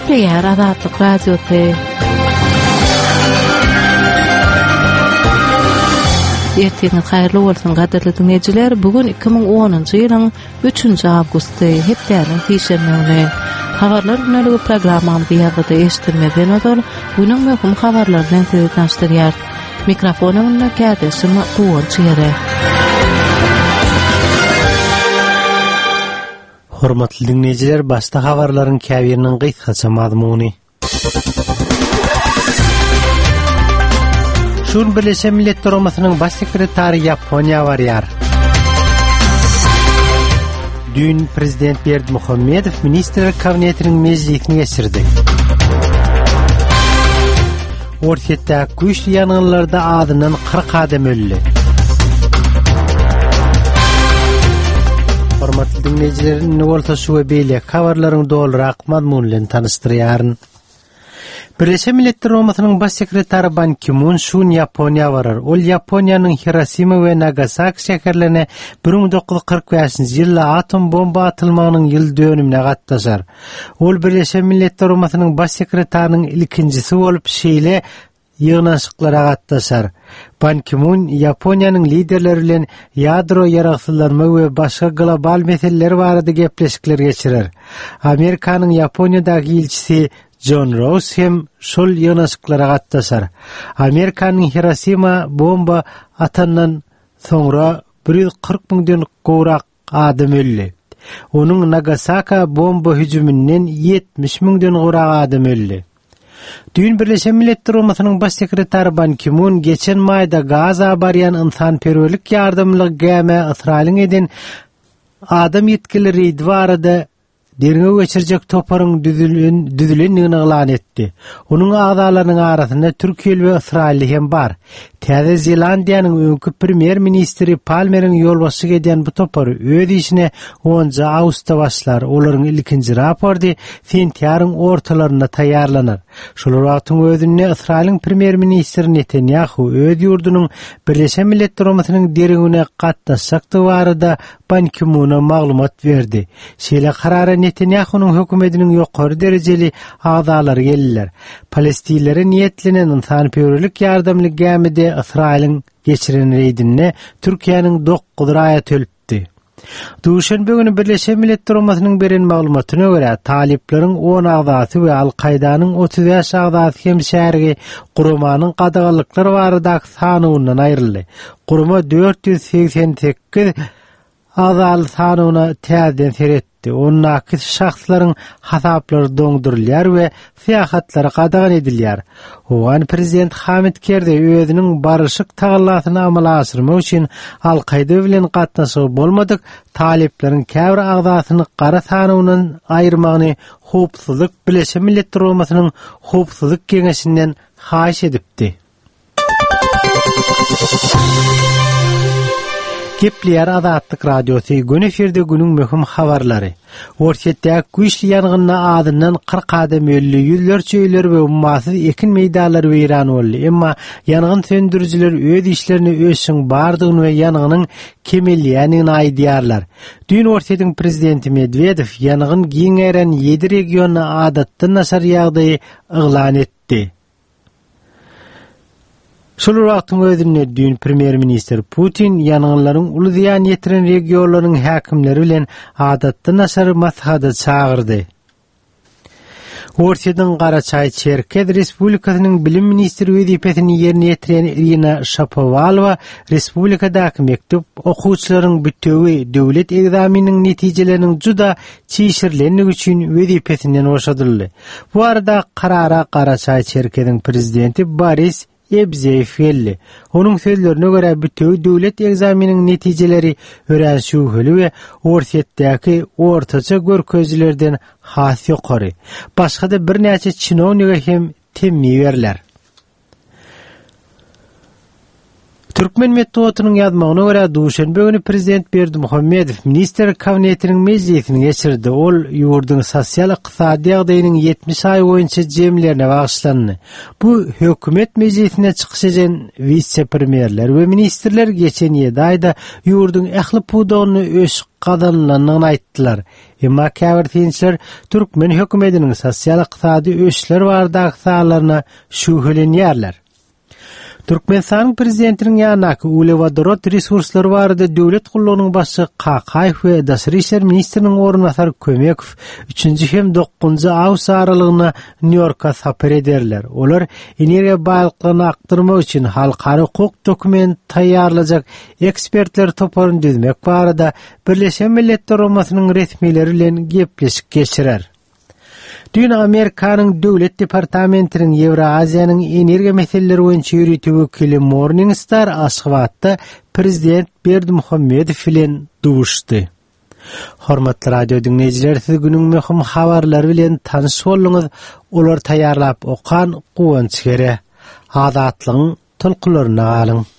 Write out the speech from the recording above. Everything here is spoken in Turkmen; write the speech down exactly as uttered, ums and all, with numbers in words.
Gepleýär Azatlyk radiosy. Ertiňiz haýrly bolsun gaderli dinleýijiler. Bugun iki ming onunçy ýylyň üçünçi awgusty, hepdäniň fişermegine. Habarlar günlügi programmamyzda ýa-da eşitmeden öňden bunyň möhüm habarlaryny size tanıştyrýar. Mikrofonyny kädeşim Gowan çyýary. Hormatly dinleýijiler, başda habarlaryň käbiriniň gysgaça mazmuny. Şun Birleşen Milletler Uramasının baş sekretary Yaponiýa barýar. Dün Prezident Berdimuhammedow Ministrler Kabinetiniň mejlisini geçirdi. Ortatda güýçli ýangynlarda adından kırk adam öldü. Hormatly dinleýijiler, bolsa şu we beýle habarlaryň dolrak mazmunlaryny tanıştyrýaryn. Birleşen Milletler Uramasının baş sekretary Ban Ki-moon şun Yaponiýa barar. Ol Yaponiýanyň Hiroşima we Nagasaki şäherlerine bir ming dokuz yüz kırk beşinji ýylda atom bomba atylmagynyň ýyl dönümine gatnaşar. Ol Birleşen Milletler Uramasının baş sekretarynyň ilkinjisi bolup şeýle ýygnaşyklara gatnaşar. Ban Ki-moon Yaponiýanyň liderleri bilen ýadro ýaragsyzlanma we başga global meseleler barada gepleşikler geçirer. Amerikanyň Yaponiýadaky elçisi John Ross hem şol ýygnaşyklara gatnaşar. Amerikanyň Hiroşima bomba atandan soňra bir yüz kırk miňden gowrak adam öldü. Onuň Nagasaki bomba hüjümünden yetmiş miňden gowrak adam öldü. Dün Birleşen Milletler Uramasının baş sekretary Ban Ki-moon geçen maýda Gaza barýan ynsanperwerlik ýardamlyk gäme Israiliň eden adam ýetkileri barada derine geçirecek toparın düzülen, düzülenliğini ilan etti. Onun ağzalarının arasında Türkiye ve İsrail hem var. Täze Zelandiyanyň öňkü premier ministri Palmer'in ýolbaşçylyk edýän bu topar öz işine onuncu awgustda başlar. Olaryň ilkinji raporty sentýaryň ortalaryna taýýarlanar. Şol wagtyň özünde Israiliň premier ministri Netanyahu öz ýurdunyň Birleşen Milletler Uramasynyň derine gatnaşykdy barada Ban Ki-moona maglumat berdi. Şeýle karara Netanyahu'nun hökümetiniň ýokary derejeli agzalary geldiler. Palestinlere niýetlenen ynsanperwerlik ýardamly gämide Israiliň geçiren reýdine Türkiýanyň dokuz raýat ölüpdi. Duşanbe günü Birleşen Milletler Uramasynyň beren maglumatyna görä talipleriň on agzasy we Al-Qaidanyň otuz beş agzasy hem şäherge gurumanyň gadagallykları baradaky sanyňyndan aýryldy. Guruma dört yüz seksen sekiz agzaly sanyna täzeden seretdi. Onun akis şahslaryň hasaplary doňdurulýar we syýahatlary gadagan edilýär. Owan prezident Hamid Karzai özüniň barışyk tagallatyny amala aşyrmak üçin Al-Qaida bilen gatnaşygy bolmadyk talipleriň käbir agzasyny gara sanynyň aýyrmagyny howpsuzlyk Birleşen Milletler Uramasynyň howpsuzlyk keňeşinden haýyş edipdi. Gepleýär Azatlyk radiosy gün eferde günüň möhüm habarlary. Ortatda güýçli ýangynna adından kırk adam öldü, ýüzlerçe öýler we ummasyz ekin meýdanlary weýran boldy. Emma ýangyn söndürüjiler öz işlerini öýşiň bardygyny we ýanganyň kemelýänini aýdýarlar. Dün Ortatyň prezidenti Medvedew ýangyn giňeren ýedi regiony adatdan naşar ýagdaýy elan etdi. Şol wagtyň özünde dün premier minister Putin ýangynlaryň uly ziýan ýetiren regionlaryň häkimleri bilen adatdan naşar maslahata çagyrdy. Ortadan Garaçay Çerkez Respublikasynyň bilim ministri wezipesini ýerine ýetiren Irina Shapovalova respublikadaky mektep okuwçylaryň bütegi döwlet egzamininiň netijeleriniň juda çiğşirlenligi üçin wezipesinden boşadyldy. Bu arada karara Garaçay Çerkez'iň prezidenti Boris Ebzeýew geldi. Onuň sözlerine görä bütegi döwlet egzamininiň netijeleri örenşühli we ortatdaky ortaça görkezlerden has ýokary. Başga-da bir näçe çinowniga hem temmi berler. Türkmen Metduatynyň ýazmagyna görä duşanbe güni prezident Berdimuhammedow minister kabinetiniň mejlisini geçirdi. Ol ýurduň sosial-ykdysady ýagdaýynyň ýetmiş ay boýunça jemlerine bagşlandy. Bu hökümet mejlisine çykyş eden vice-premierler we ministrler geçen ýerde aýda ýurduň ähli pudagyny öş gadanlanyny aýtdylar. Emma käbirtiňçiler Türkmen hökümetiniň sosial-ykdysady öşler bardaky sahalaryna şüýhelenýärler. Türkmenistan prezidentiniň ýanyky ulevodorod resurslary barada döwlet gullagynyň başçy Qaqaýew we Daşary işler ministriniň ornatary Kömekow üçünji hem dokuzunji awgust aralygyna New Yorka sapar ederler. Olar energiýa baýlyklaryny akdyrmak üçin halkara hukuk dokument taýýarlajak ekspertler toparyny düzmek barada Birleşen Milletler Uramasynyň resmiýetleri bilen gepleşik geçirer. Dün Amerikanyň Döwlet Departamentiniň Ewraziýanyň energiýa meseleleri boýunça ýürütüp wekili Morningstar Aşgabatda prezident Berdimuhammedow bilen duşdy. Hormatly radio dinleýijiler, siz günüň möhüm habarlary bilen tanyş bolýaňyz. Olar taýýarlap okan Guwanç Gere. Azatlygyň tolkularyna galyň.